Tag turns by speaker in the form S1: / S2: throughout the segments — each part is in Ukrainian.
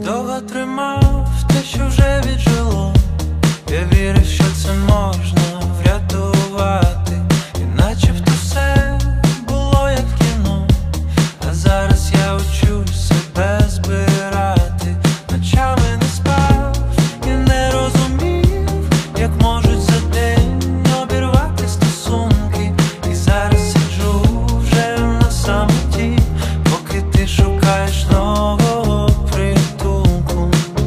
S1: Довго тримав те, що вже віджило. Я вірив, що це можна врятувати, і начебто все було як в кіно. А зараз я учусь себе збирати. Ночами не спав і не розумів, як можуть за день обірвати стосунки. І зараз сиджу вже на самоті, поки ти шукаєш нового притулку.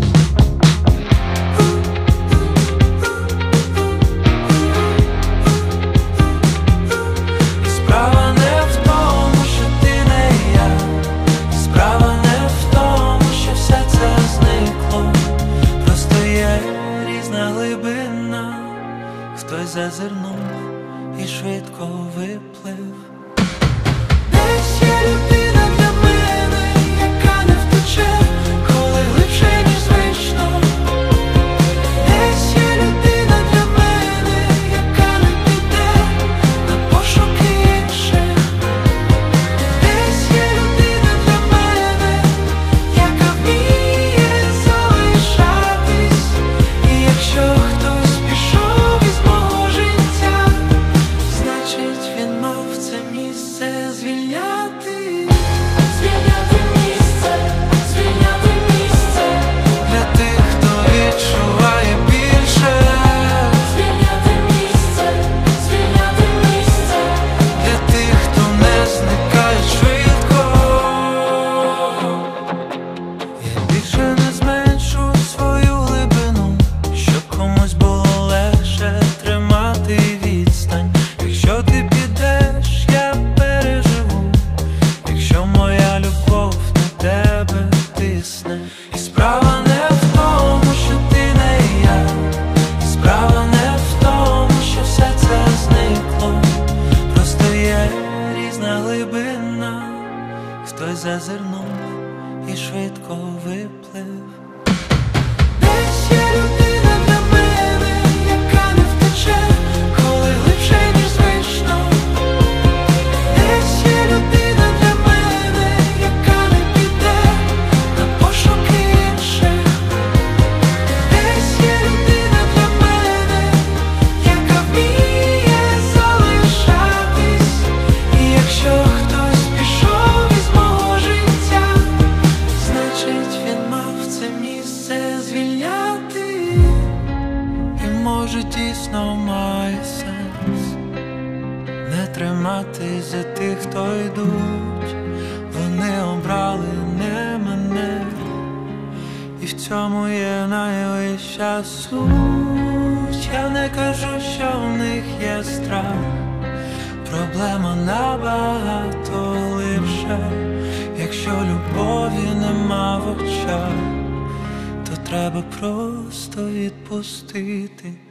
S1: І справа не в тому, що ти не я, і справа не в тому, що все це зникло. Просто є різна глибина. Хтось зазирнув і швидко виплив. Десь є людина для мене, яка не втече, коли глибше, ніж звично. Десь є людина для мене, яка не піде на пошуки інших. Десь є людина для мене, яка вміє залишатись. І якщо хтось пішов із мого життя, значить він мав це місце звільняти. Звільняти місце для тих, хто відчуває більше. Звільняти місце для тих, хто не зникає швидко. Я більше не зменшу свою глибину, щоб комусь було легше тримати відстань. Якщо ти підеш, я переживу, якщо моя любов на тебе тисне. І справа не в тому, що ти не я, і справа не в тому, що все це зникло. Просто є різна глибина. Хтось зазирнув і швидко виплив. Десь є людина для мене, яка не втече, коли глибше, ніж звично. Десь є людина для мене, яка не піде на пошуки інших. Десь є людина для мене, яка вміє залишатись. І якщо хтось пішов із мого життя, значить він мав це місце звільняти. І може дійсно має сенс не триматись за тих, хто йдуть. Вони обрали не мене, і в цьому є найвища суть. Я не кажу, що в них є страх, проблема набагато глибша. Якщо любові нема в очах, то треба просто відпустити.